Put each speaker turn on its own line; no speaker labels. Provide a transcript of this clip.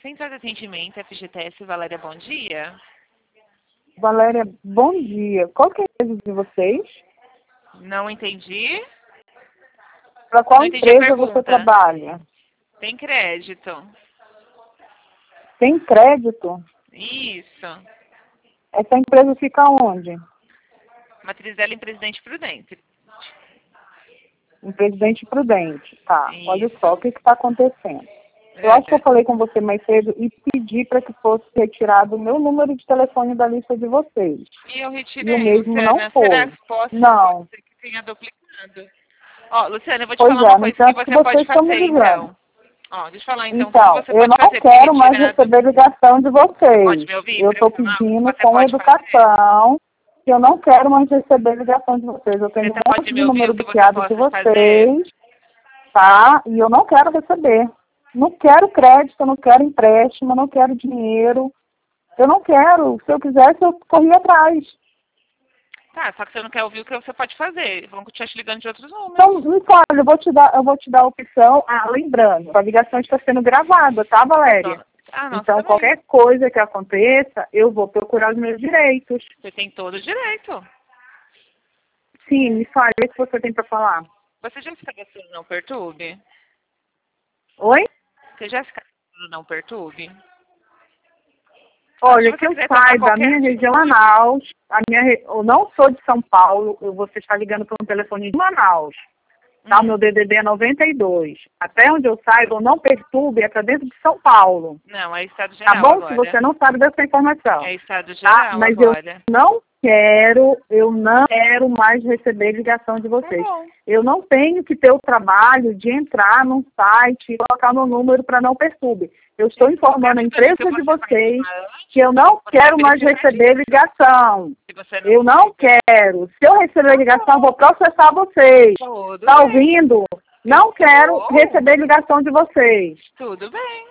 Central de Atendimento, FGTS, Valéria, bom dia.
Valéria, bom dia. Qual que é a empresa de vocês?
Não entendi.
Para qual
Não entendi a
empresa você
pergunta.
trabalha?
Tem crédito.
Tem crédito?
Isso.
Essa empresa fica onde?
Matriz dela em Presidente Prudente.
Em Presidente Prudente. Tá, olha
Isso.
só o que está acontecendo. Eu acho que eu falei com você mais cedo e pedi para que fosse retirado o meu número de telefone da lista de vocês.
E eu retirei,
E o mesmo
Luciana.
não foi.
Será que posso
Não.
ser que tenha duplicado? Ó, Luciana, eu vou te
Pois
falar
é,
uma
no
coisa que
entanto que
você pode
vocês estão me
fazer,
dizendo.
então. Ó, deixa eu falar, então, o que
Então,
você
eu
pode
não
fazer para
quero mais
retirar
receber ligação de vocês.
Pode me ouvir?
Eu estou
Presta atenção,
pedindo
você
com
pode fazer.
educação que eu não quero mais receber ligação de vocês. Eu tenho
Você
um
pode
monte de
me ouvir
número
o que você
bloqueado de
possa fazer?
vocês, tá? E eu não quero receber. Não quero crédito, eu não quero empréstimo, eu não quero dinheiro. Eu não quero. Se eu quisesse, eu corria atrás.
Tá, só que você não quer ouvir o que você pode fazer. Vão continuar te ligando de outros números.
Então, me fala, eu vou te dar a opção. Ah, lembrando, a ligação está sendo gravada, tá, Valéria?
Nossa,
Então,
também.
qualquer coisa que aconteça, eu vou procurar os meus direitos.
Você tem todo o direito.
Sim, me fale, o que você tem para falar?
Você já se cadastrou no Não Perturbe?
Oi?
Você já se cadastrou no Não Perturbe?
Olha,
Se
que
você
eu
quiser tomar
saiba, a
qualquer
minha região é
atitude-
Manaus, eu não sou de São Paulo, você está ligando para um telefone de Manaus, tá? O meu DDD é 92. Até onde eu saiba, o Não Perturbe é para dentro de São Paulo.
Não, é Estado Geral
Tá bom?
agora.
Se você não sabe dessa informação.
É Estado
Tá?
Geral
Mas
agora.
eu não quero mais receber ligação de vocês.
Tá bom.
Eu não tenho que ter o trabalho de entrar num site e colocar meu número para Não Perturbe. Eu estou informando a empresa de vocês que eu não quero mais receber ligação.
Se você
Eu não quero. Se eu receber ligação, eu vou processar vocês.
Tudo
Tá
bem.
ouvindo? Não quero receber ligação de vocês.
Tudo bem.